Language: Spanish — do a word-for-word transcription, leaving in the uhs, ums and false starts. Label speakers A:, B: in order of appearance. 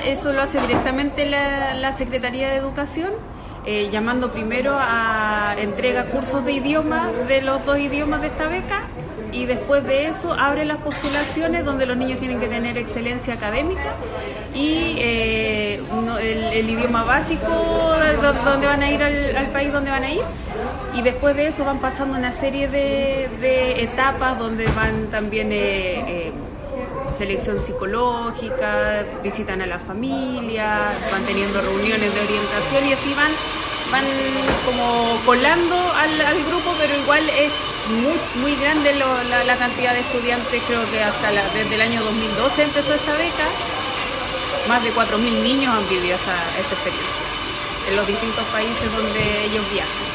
A: eso lo hace directamente la, la Secretaría de Educación, eh, llamando primero a entrega cursos de idioma, de los dos idiomas de esta beca, y después de eso abre las postulaciones donde los niños tienen que tener excelencia académica y eh, no, el, el idioma básico donde van a ir al, al país donde van a ir, y después de eso van pasando una serie de, de etapas donde van también eh, eh, selección psicológica, visitan a la familia, van teniendo reuniones de orientación y así van van como colando al, al grupo, pero igual es muy, muy grande lo, la, la cantidad de estudiantes. Creo que hasta la, desde el año dos mil doce empezó esta beca, más de cuatro mil niños han vivido esa, esta experiencia en los distintos países donde ellos viajan.